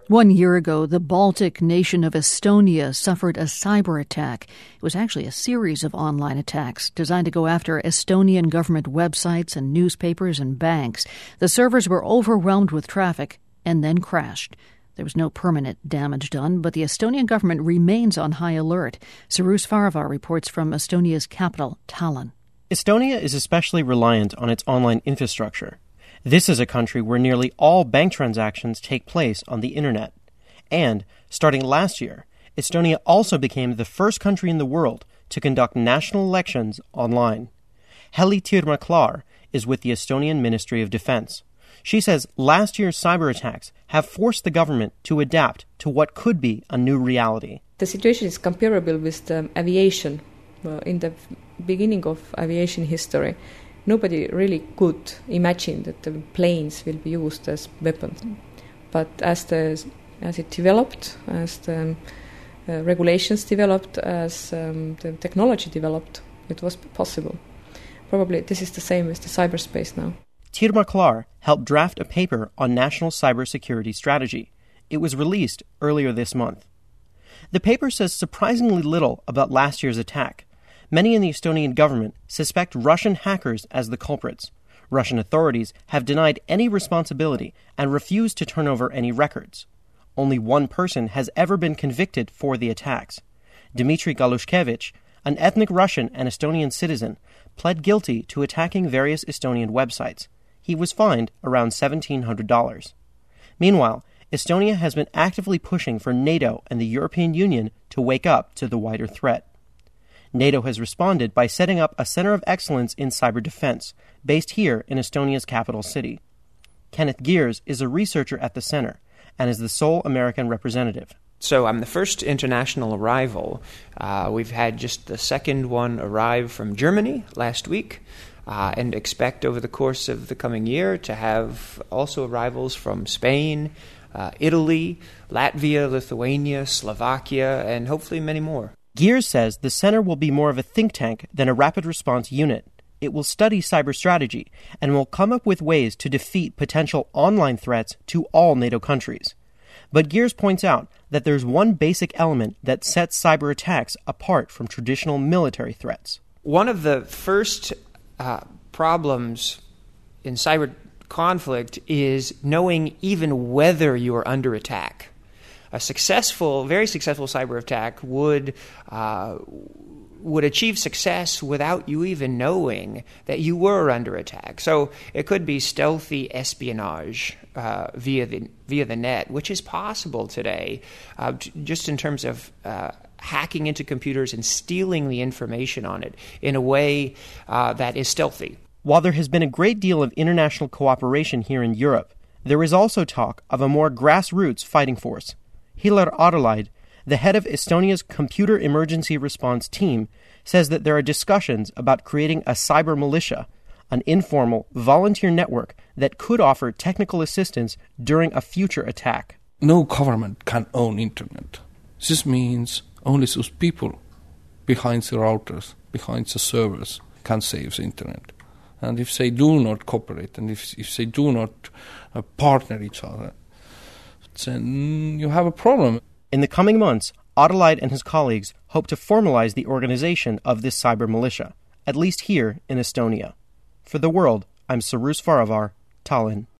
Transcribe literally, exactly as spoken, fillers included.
One year ago, the Baltic nation of Estonia suffered a cyber attack. It was actually a series of online attacks designed to go after Estonian government websites and newspapers and banks. The servers were overwhelmed with traffic and then crashed. There was no permanent damage done, but the Estonian government remains on high alert. Cyrus Farivar reports from Estonia's capital, Tallinn. Estonia is especially reliant on its online infrastructure. This is a country where nearly all bank transactions take place on the internet. And, starting last year, Estonia also became the first country in the world to conduct national elections online. Heli Tirma-Klaar is with the Estonian Ministry of Defense. She says last year's cyber attacks have forced the government to adapt to what could be a new reality. The situation is comparable with the aviation. Uh, in the beginning of aviation history, nobody really could imagine that the planes will be used as weapons. But as the as it developed, as the uh, regulations developed, as um, the technology developed, it was possible. Probably this is the same with the cyberspace now. Tirma-Klaar helped draft a paper on national cybersecurity strategy. It was released earlier this month. The paper says surprisingly little about last year's attack. Many in the Estonian government suspect Russian hackers as the culprits. Russian authorities have denied any responsibility and refused to turn over any records. Only one person has ever been convicted for the attacks. Dmitry Galushkevich, an ethnic Russian and Estonian citizen, pled guilty to attacking various Estonian websites. He was fined around seventeen hundred dollars. Meanwhile, Estonia has been actively pushing for NATO and the European Union to wake up to the wider threat. NATO has responded by setting up a Center of Excellence in Cyber Defense, based here in Estonia's capital city. Kenneth Gears is a researcher at the center and is the sole American representative. So I'm the first international arrival. Uh, we've had just the second one arrive from Germany last week, uh, and expect over the course of the coming year to have also arrivals from Spain, uh, Italy, Latvia, Lithuania, Slovakia, and hopefully many more. Gears says the center will be more of a think tank than a rapid response unit. It will study cyber strategy and will come up with ways to defeat potential online threats to all NATO countries. But Gears points out that there's one basic element that sets cyber attacks apart from traditional military threats. One of the first uh, problems in cyber conflict is knowing even whether you are under attack. A successful, very successful cyber attack would uh, would achieve success without you even knowing that you were under attack. So it could be stealthy espionage uh, via the via the net, which is possible today, uh, just in terms of uh, hacking into computers and stealing the information on it in a way uh, that is stealthy. While there has been a great deal of international cooperation here in Europe, there is also talk of a more grassroots fighting force. Hillar Arlaid, the head of Estonia's Computer Emergency Response Team, says that there are discussions about creating a cyber militia, an informal, volunteer network that could offer technical assistance during a future attack. No government can own internet. This means only those people behind the routers, behind the servers, can save the internet. And if they do not cooperate, and if, if they do not uh, partner each other, then you have a problem. In the coming months, Arlaid and his colleagues hope to formalize the organization of this cyber militia, at least here in Estonia. For The World, I'm Cyrus Farivar, Tallinn.